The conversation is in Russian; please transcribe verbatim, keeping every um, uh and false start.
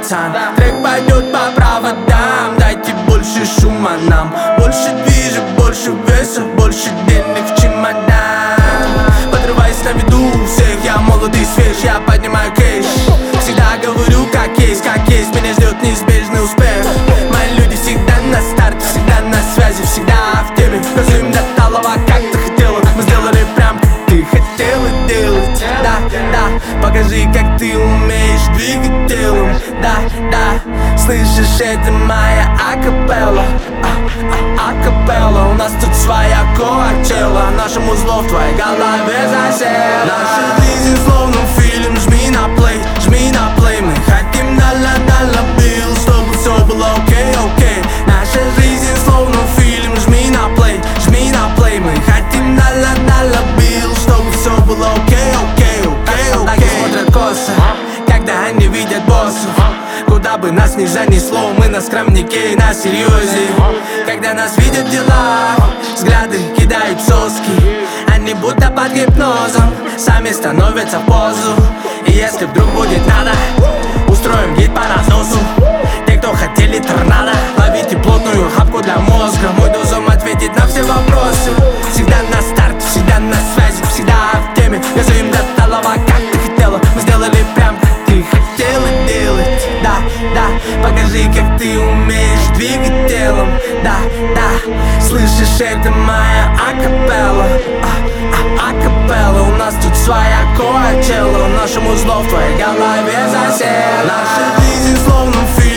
пацан. Трек пойдет по проводам, дайте больше шума нам. Больше движа, больше веса, больше денег в чемодан. Подрываясь на виду у всех, я молод и свеж, я поднимаю кэш. Всегда говорю как есть, как есть, меня ждет неизбежный успех. Мои люди всегда на старте, всегда на связи, всегда в теме. Газуем до талого, как ты хотела. Мы сделали прям как ты хотела делать. Да, да, покажи, как ты умеешь двигать телом. Да, да, слышишь, это моя акапелла. А, а, акапелла, у нас тут своя коачелла. Нашему зло в твоей голове засела. Наша жизнь словно фильм, жми на плей, жми на плей. Мы хотим дала-дала бил, чтобы все было окей, окей. Наша жизнь словно фильм, жми на плей, жми на плей. Мы хотим дала-дала бил, чтобы все было окей, окей, окей, окей. Смотрят косо, когда они видят боссов. Куда бы нас ни занесло, мы на скромнике и на серьезе. Когда нас видят дела, взгляды кидают соски. Они будто под гипнозом, сами становятся в позу. И если вдруг будет надо, устроим гид по разносу. Те, кто хотели торнадо, ловите плотную хапку для мозга. Мой дозом ответит на все вопросы. Всегда на старте, всегда на связи, всегда в теме. Газуем до талого, как ты хотела. Мы сделали прям как ты хотела делать. Да, да, покажи, как ты умеешь двигать телом. Да, да, слышишь, это моя акапелла. А, а, акапелла, у нас тут своя коачелла. Нашему зло в твоей голове засела. Наша жизнь словно фильм.